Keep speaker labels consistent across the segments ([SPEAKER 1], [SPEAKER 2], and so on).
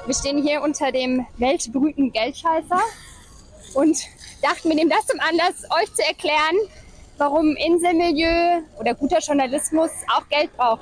[SPEAKER 1] Wir stehen hier unter dem weltberühmten Geldscheißer und dachten, wir nehmen das zum Anlass, euch zu erklären, warum Inselmilieu oder guter Journalismus auch Geld braucht.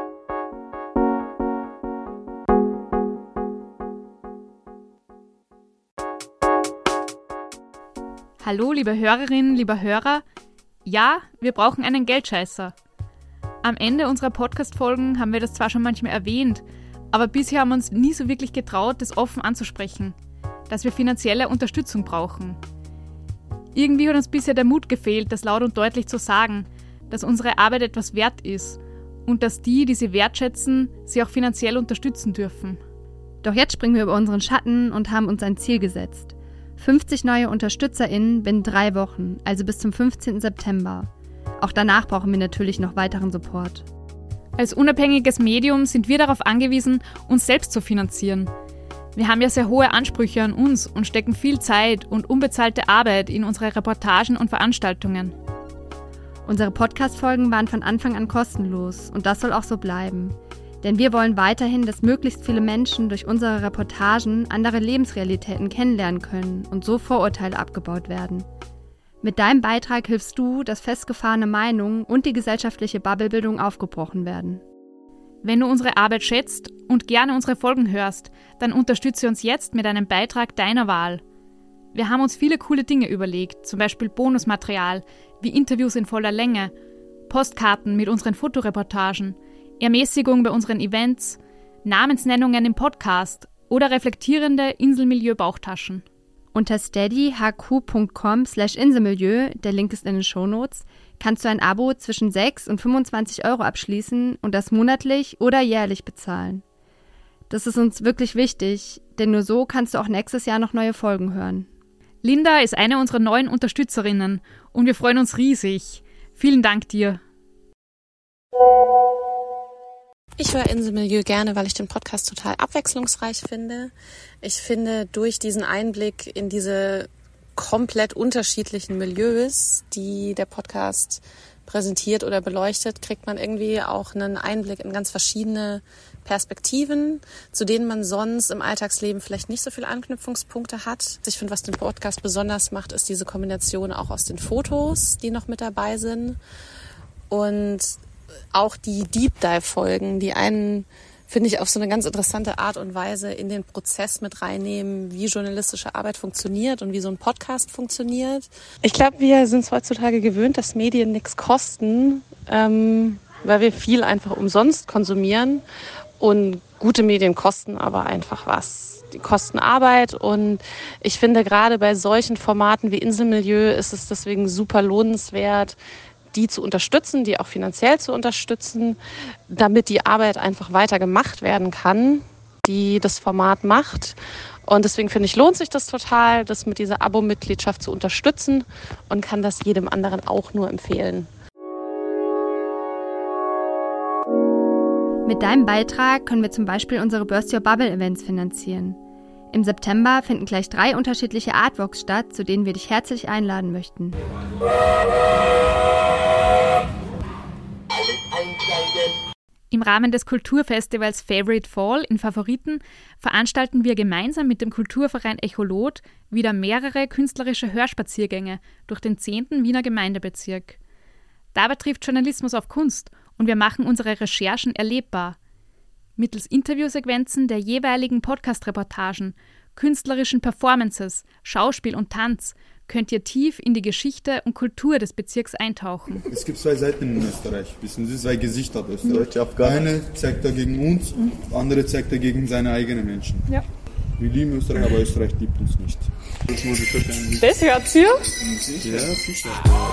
[SPEAKER 2] Hallo, liebe Hörerinnen, lieber Hörer. Ja, wir brauchen einen Geldscheißer. Am Ende unserer Podcast-Folgen haben wir das zwar schon manchmal erwähnt, aber bisher haben wir uns nie so wirklich getraut, das offen anzusprechen, dass wir finanzielle Unterstützung brauchen. Irgendwie hat uns bisher der Mut gefehlt, das laut und deutlich zu sagen, dass unsere Arbeit etwas wert ist und dass die sie wertschätzen, sie auch finanziell unterstützen dürfen.
[SPEAKER 3] Doch jetzt springen wir über unseren Schatten und haben uns ein Ziel gesetzt. 50 neue UnterstützerInnen binnen 3 Wochen, also bis zum 15. September. Auch danach brauchen wir natürlich noch weiteren Support.
[SPEAKER 2] Als unabhängiges Medium sind wir darauf angewiesen, uns selbst zu finanzieren. Wir haben ja sehr hohe Ansprüche an uns und stecken viel Zeit und unbezahlte Arbeit in unsere Reportagen und Veranstaltungen.
[SPEAKER 3] Unsere Podcast-Folgen waren von Anfang an kostenlos und das soll auch so bleiben. Denn wir wollen weiterhin, dass möglichst viele Menschen durch unsere Reportagen andere Lebensrealitäten kennenlernen können und so Vorurteile abgebaut werden. Mit deinem Beitrag hilfst du, dass festgefahrene Meinungen und die gesellschaftliche Bubblebildung aufgebrochen werden.
[SPEAKER 2] Wenn du unsere Arbeit schätzt und gerne unsere Folgen hörst, dann unterstütze uns jetzt mit einem Beitrag deiner Wahl. Wir haben uns viele coole Dinge überlegt, zum Beispiel Bonusmaterial, wie Interviews in voller Länge, Postkarten mit unseren Fotoreportagen, Ermäßigung bei unseren Events, Namensnennungen im Podcast oder reflektierende Inselmilieu-Bauchtaschen.
[SPEAKER 3] Unter steadyhq.com/Inselmilieu, der Link ist in den Shownotes, kannst du ein Abo zwischen 6 und 25 € abschließen und das monatlich oder jährlich bezahlen. Das ist uns wirklich wichtig, denn nur so kannst du auch nächstes Jahr noch neue Folgen hören.
[SPEAKER 2] Linda ist eine unserer neuen Unterstützerinnen und wir freuen uns riesig. Vielen Dank dir.
[SPEAKER 4] Ich höre Inselmilieu gerne, weil ich den Podcast total abwechslungsreich finde. Ich finde, durch diesen Einblick in diese komplett unterschiedlichen Milieus, die der Podcast präsentiert oder beleuchtet, kriegt man irgendwie auch einen Einblick in ganz verschiedene Perspektiven, zu denen man sonst im Alltagsleben vielleicht nicht so viele Anknüpfungspunkte hat. Ich finde, was den Podcast besonders macht, ist diese Kombination auch aus den Fotos, die noch mit dabei sind, und auch die Deep Dive-Folgen, die einen, finde ich, auf so eine ganz interessante Art und Weise in den Prozess mit reinnehmen, wie journalistische Arbeit funktioniert und wie so ein Podcast funktioniert. Ich glaube, wir sind es heutzutage gewöhnt, dass Medien nichts kosten, weil wir viel einfach umsonst konsumieren. Und gute Medien kosten aber einfach was. Die kosten Arbeit, und ich finde, gerade bei solchen Formaten wie Inselmilieu ist es deswegen super lohnenswert, die zu unterstützen, die auch finanziell zu unterstützen, damit die Arbeit einfach weiter gemacht werden kann, die das Format macht. Und deswegen finde ich, lohnt sich das total, das mit dieser Abo-Mitgliedschaft zu unterstützen, und kann das jedem anderen auch nur empfehlen.
[SPEAKER 3] Mit deinem Beitrag können wir zum Beispiel unsere Burst Your Bubble Events finanzieren. Im September finden gleich 3 unterschiedliche Artwalks statt, zu denen wir dich herzlich einladen möchten.
[SPEAKER 2] Im Rahmen des Kulturfestivals Favorite Fall in Favoriten veranstalten wir gemeinsam mit dem Kulturverein Echolot wieder mehrere künstlerische Hörspaziergänge durch den 10. Wiener Gemeindebezirk. Dabei trifft Journalismus auf Kunst und wir machen unsere Recherchen erlebbar. Mittels Interviewsequenzen der jeweiligen Podcast-Reportagen, künstlerischen Performances, Schauspiel und Tanz könnt ihr tief in die Geschichte und Kultur des Bezirks eintauchen.
[SPEAKER 5] Es gibt 2 Seiten in Österreich, wissen Sie, 2 Gesichter aus Österreich. Eine zeigt er gegen uns, andere zeigt er gegen seine eigenen Menschen. Ja. Wir lieben Österreich, aber Österreich liebt uns nicht. Das muss ich verstehen.
[SPEAKER 6] Das hört ihr?
[SPEAKER 5] Ja, sicher.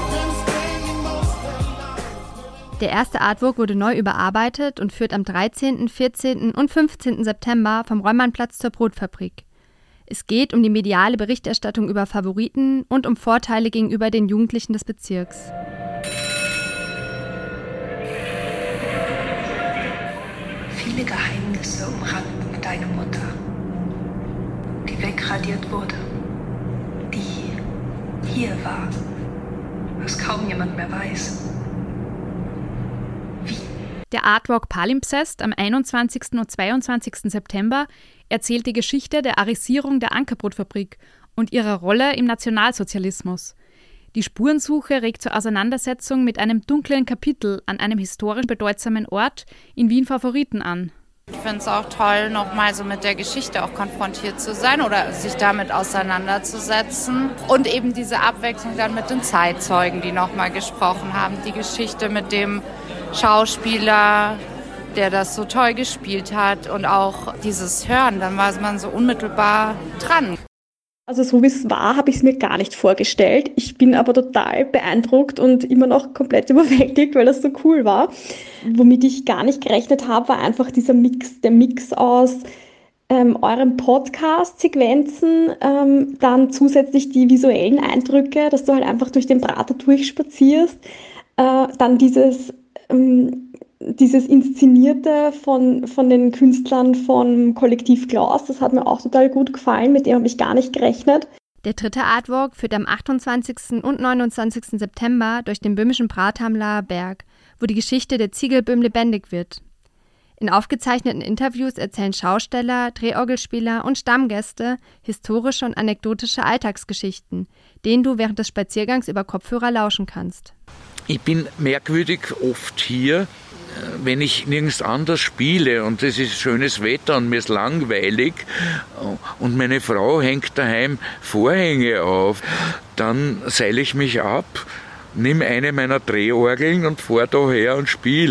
[SPEAKER 3] Der erste Artwork wurde neu überarbeitet und führt am 13., 14. und 15. September vom Räumannplatz zur Brotfabrik. Es geht um die mediale Berichterstattung über Favoriten und um Vorteile gegenüber den Jugendlichen des Bezirks.
[SPEAKER 7] Viele Geheimnisse umranken deine Mutter, die wegradiert wurde, die hier war, was kaum jemand mehr weiß.
[SPEAKER 2] Der Artwalk Palimpsest am 21. und 22. September erzählt die Geschichte der Arisierung der Ankerbrotfabrik und ihrer Rolle im Nationalsozialismus. Die Spurensuche regt zur Auseinandersetzung mit einem dunklen Kapitel an einem historisch bedeutsamen Ort in Wien-Favoriten an.
[SPEAKER 6] Ich finde es auch toll, nochmal so mit der Geschichte auch konfrontiert zu sein oder sich damit auseinanderzusetzen. Und eben diese Abwechslung dann mit den Zeitzeugen, die nochmal gesprochen haben. Die Geschichte mit dem Schauspieler, der das so toll gespielt hat. Und auch dieses Hören, dann war man so unmittelbar dran.
[SPEAKER 8] Also so wie es war, habe ich es mir gar nicht vorgestellt. Ich bin aber total beeindruckt und immer noch komplett überwältigt, weil das so cool war. Womit ich gar nicht gerechnet habe, war einfach dieser Mix, der Mix aus euren Podcast-Sequenzen, dann zusätzlich die visuellen Eindrücke, dass du halt einfach durch den Prater durchspazierst, dann dieses Inszenierte von den Künstlern von Kollektiv Klaus, das hat mir auch total gut gefallen, mit dem habe ich gar nicht gerechnet.
[SPEAKER 3] Der dritte Artwalk führt am 28. und 29. September durch den böhmischen Prathamlaer Berg, wo die Geschichte der Ziegelböhm lebendig wird. In aufgezeichneten Interviews erzählen Schausteller, Drehorgelspieler und Stammgäste historische und anekdotische Alltagsgeschichten, denen du während des Spaziergangs über Kopfhörer lauschen kannst.
[SPEAKER 9] Ich bin merkwürdig oft hier, wenn ich nirgends anders spiele und es ist schönes Wetter und mir ist langweilig und meine Frau hängt daheim Vorhänge auf, dann seile ich mich ab, nehme eine meiner Drehorgeln und fahre daher und spiele.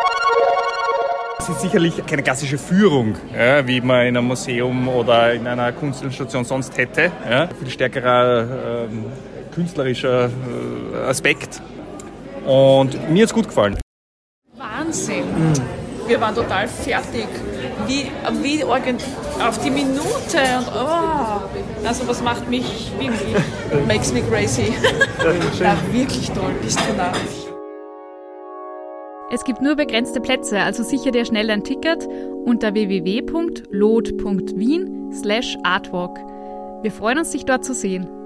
[SPEAKER 10] Es ist sicherlich keine klassische Führung, ja, wie man in einem Museum oder in einer Kunstinstitution sonst hätte. Ja. Viel stärkerer künstlerischer Aspekt. Und mir hat es gut gefallen.
[SPEAKER 11] Wahnsinn! Wir waren total fertig. Wie auf die Minute. Und also was macht mich wirklich? Makes me crazy. Ja, wirklich toll. Bist du narrisch.
[SPEAKER 2] Es gibt nur begrenzte Plätze, also sicher dir schnell ein Ticket unter www.lot.wien/artwalk. Wir freuen uns, dich dort zu sehen.